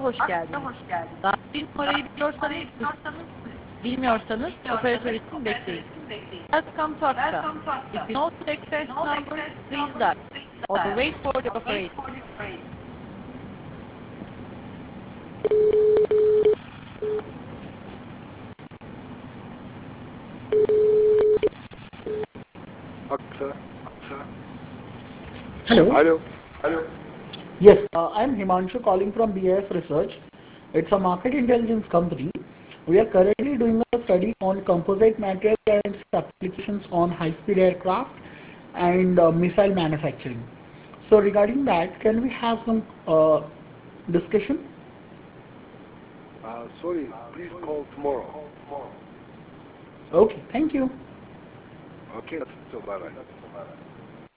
hoş geldiniz. Daha bir numarayı bilmiyorsanız operatör için bekleyin. Welcome to AXA. If you know the extension number, please dial or wait for the operator. AXA. Hello. Hello. Yes, I'm Himanshu calling from BAS Research. It's a market intelligence company. We are currently doing a study on composite material and its applications on high-speed aircraft and missile manufacturing. So regarding that, can we have some discussion? Sorry, please call tomorrow. Okay, thank you. Okay, so bye-bye.